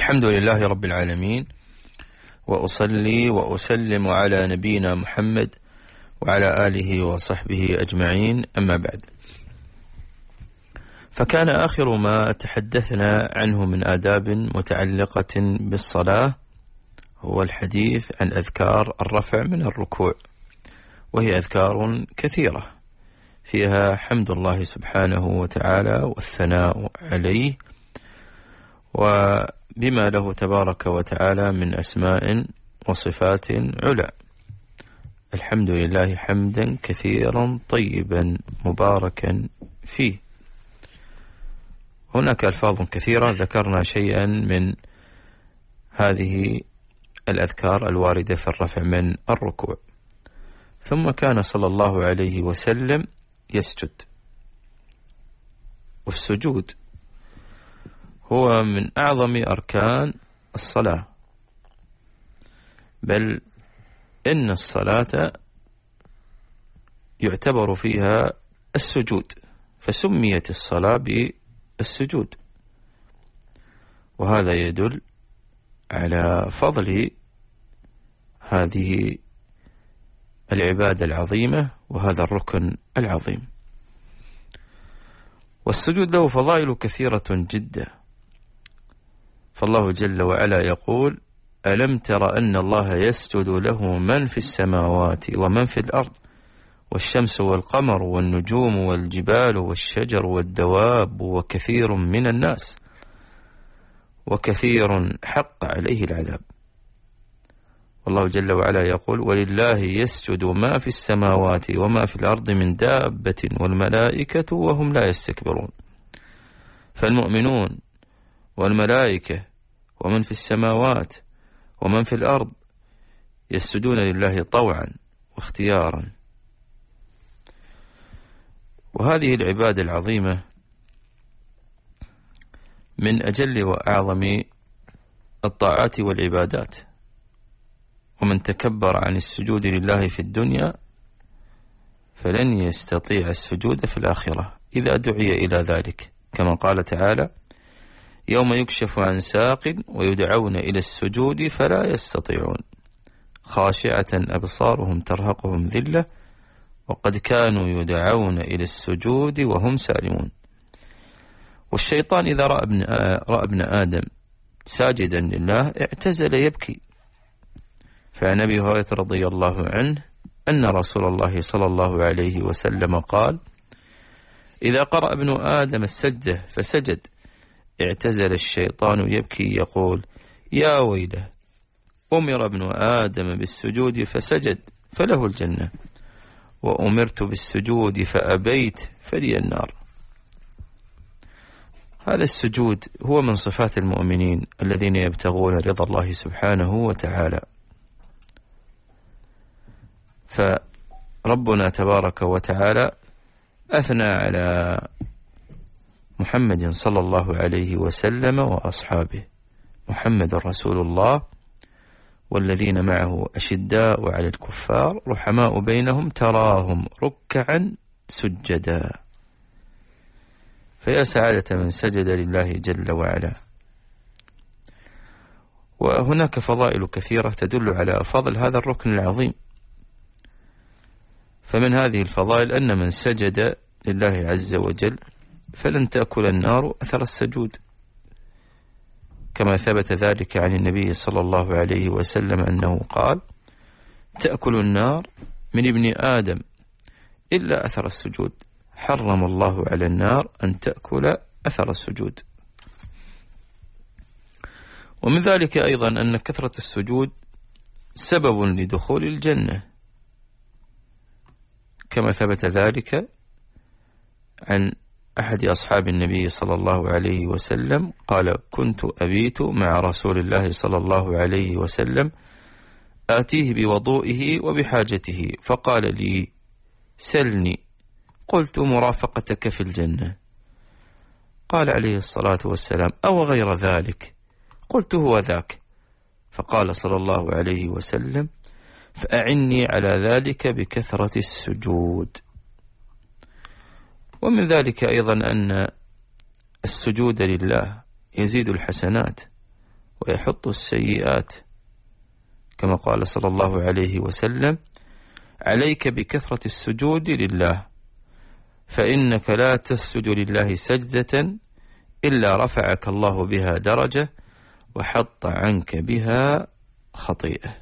الحمد لله رب العالمين، وأصلي وأسلم على نبينا محمد وعلى آله وصحبه أجمعين، أما بعد. فكان آخر ما تحدثنا عنه من آداب متعلقة بالصلاة هو الحديث عن أذكار الرفع من الركوع، وهي أذكار كثيرة فيها حمد الله سبحانه وتعالى والثناء عليه وبما له تبارك وتعالى من أسماء وصفات علا. الحمد لله حمدا كثيرا طيبا مباركا فيه. هناك ألفاظ كثيرة، ذكرنا شيئا من هذه الأذكار الواردة في الرفع من الركوع. ثم كان صلى الله عليه وسلم يسجد، والسجود هو من أعظم أركان الصلاة، بل إن الصلاة يعتبر فيها السجود، فسميت الصلاة بالسجود، وهذا يدل على فضل هذه العبادة العظيمة وهذا الركن العظيم. والسجود له فضائل كثيرة جدا، فالله جل وعلا يقول: ألم تر أن الله يسجد له من في السماوات ومن في الأرض والشمس والقمر والنجوم والجبال والشجر والدواب وكثير من الناس وكثير حق عليه العذاب. والله جل وعلا يقول: ولله يسجد ما في السماوات وما في الأرض من دابة والملائكة وهم لا يستكبرون. فالمؤمنون والملائكة ومن في السماوات ومن في الأرض يسجدون لله طوعا واختيارا. وهذه العبادة العظيمة من أجل وأعظم الطاعات والعبادات، ومن تكبر عن السجود لله في الدنيا فلن يستطيع السجود في الآخرة إذا دعي إلى ذلك، كما قال تعالى: يوم يكشف عن ساق ويدعون إلى السجود فلا يستطيعون خاشعة أبصارهم ترهقهم ذلة وقد كانوا يدعون إلى السجود وهم سالمون. والشيطان إذا رأى ابن آدم ساجدا لله اعتزل يبكي. فعن أبي هريرة رضي الله عنه أن رسول الله صلى الله عليه وسلم قال: إذا قرأ ابن آدم السجدة فسجد اعتزل الشيطان يبكي يقول: يا ويله، أمر ابن آدم بالسجود فسجد فله الجنة، وأمرت بالسجود فأبيت فلي النار. هذا السجود هو من صفات المؤمنين الذين يبتغون رضا الله سبحانه وتعالى. فربنا تبارك وتعالى أثنى على محمد صلى الله عليه وسلم وأصحابه: محمد رسول الله والذين معه أشداء على الكفار رحماء بينهم تراهم ركعا سجدا. فيا سعادة من سجد لله جل وعلا. وهناك فضائل كثيرة تدل على فضل هذا الركن العظيم. فمن هذه الفضائل أن من سجد لله عز وجل فلن تأكل النار أثر السجود، كما ثبت ذلك عن النبي صلى الله عليه وسلم أنه قال: تأكل النار من ابن آدم إلا أثر السجود، حرم الله على النار أن تأكل أثر السجود. ومن ذلك أيضا أن كثرة السجود سبب لدخول الجنة، كما ثبت ذلك عن أحد أصحاب النبي صلى الله عليه وسلم قال: كنت أبيت مع رسول الله صلى الله عليه وسلم آتيه بوضوئه وبحاجته فقال لي: سلني. قلت: مرافقتك في الجنة. قال عليه الصلاة والسلام: أو غير ذلك؟ قلت: هو ذاك. فقال صلى الله عليه وسلم: فأعني على ذلك بكثرة السجود. ومن ذلك أيضا أن السجود لله يزيد الحسنات، ويحط السيئات، كما قال صلى الله عليه وسلم: عليك بكثرة السجود لله، فإنك لا تسجد لله سجدة إلا رفعك الله بها درجة وحط عنك بها خطيئة.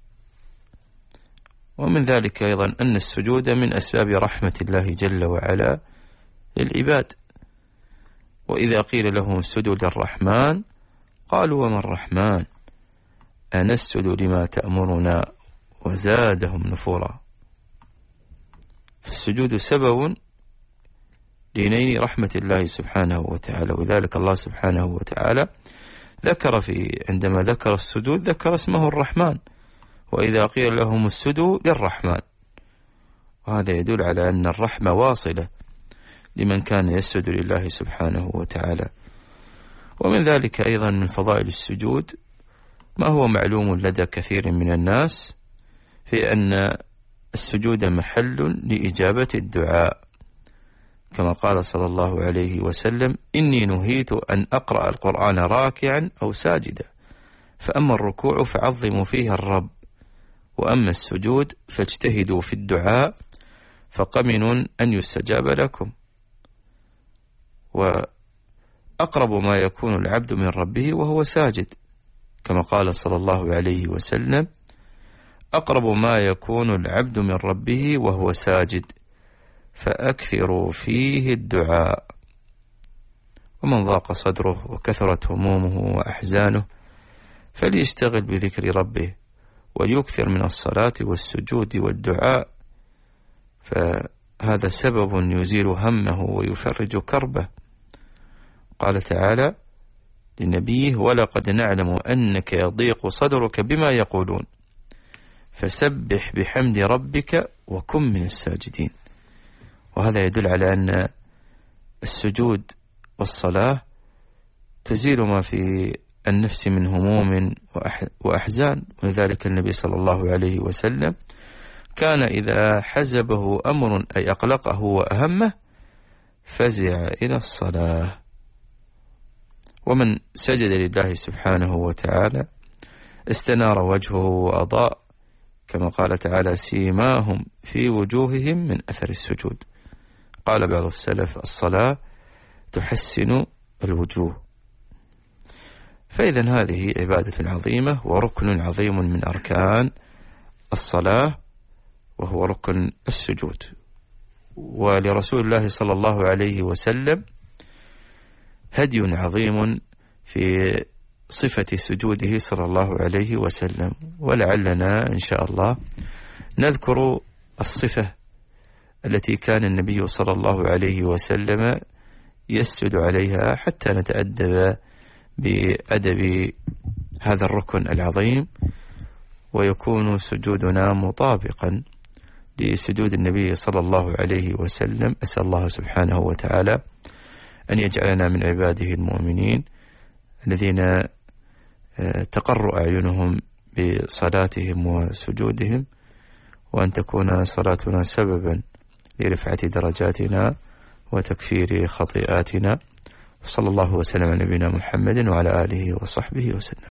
ومن ذلك أيضا أن السجود من أسباب رحمة الله جل وعلا للعباد، وإذا قيل لهم اسجدوا للرحمن قالوا: وما الرحمن؟ أنسجد لما تأمرنا؟ وزادهم نفورا. فالسجود سبب لنيل رحمة الله سبحانه وتعالى، وذلك الله سبحانه وتعالى ذكر عندما ذكر السجود ذكر اسمه الرحمن: وإذا قيل لهم اسجدوا للرحمن. وهذا يدل على أن الرحمة واصلة لمن كان يسجد لله سبحانه وتعالى. ومن ذلك أيضا من فضائل السجود ما هو معلوم لدى كثير من الناس، في أن السجود محل لإجابة الدعاء، كما قال صلى الله عليه وسلم: إني نهيت أن أقرأ القرآن راكعا أو ساجدا، فأما الركوع فعظموا فيه الرب، وأما السجود فاجتهدوا في الدعاء فقمن أن يستجاب لكم. وأقرب ما يكون العبد من ربه وهو ساجد، كما قال صلى الله عليه وسلم: أقرب ما يكون العبد من ربه وهو ساجد فأكثروا فيه الدعاء. ومن ضاق صدره وكثرت همومه وأحزانه فليشتغل بذكر ربه وليكثر من الصلاة والسجود والدعاء، فهذا سبب يزيل همه ويفرج كربه. قال تعالى لنبيه: ولقد نعلم أنك يضيق صدرك بما يقولون فسبح بحمد ربك وكن من الساجدين. وهذا يدل على أن السجود والصلاة تزيل ما في النفس من هموم وأحزان. ولذلك النبي صلى الله عليه وسلم كان إذا حزبه أمر أي أقلقه وأهمه فزع إلى الصلاة. ومن سجد لله سبحانه وتعالى استنار وجهه وأضاء، كما قال تعالى: سيماهم في وجوههم من أثر السجود. قال بعض السلف: الصلاة تحسن الوجوه. فإذا هذه عبادة عظيمة وركن عظيم من أركان الصلاة، وهو ركن السجود. ولرسول الله صلى الله عليه وسلم هدي عظيم في صفة سجوده صلى الله عليه وسلم، ولعلنا إن شاء الله نذكر الصفة التي كان النبي صلى الله عليه وسلم يسجد عليها حتى نتأدب بأدب هذا الركن العظيم، ويكون سجودنا مطابقا لسجود النبي صلى الله عليه وسلم. أسأل الله سبحانه وتعالى أن يجعلنا من عباده المؤمنين الذين تقر أعينهم بصلاتهم وسجودهم، وأن تكون صلاتنا سببا لرفعة درجاتنا وتكفير خطيئاتنا. وصلى الله وسلم على نبينا محمد وعلى آله وصحبه وسلم.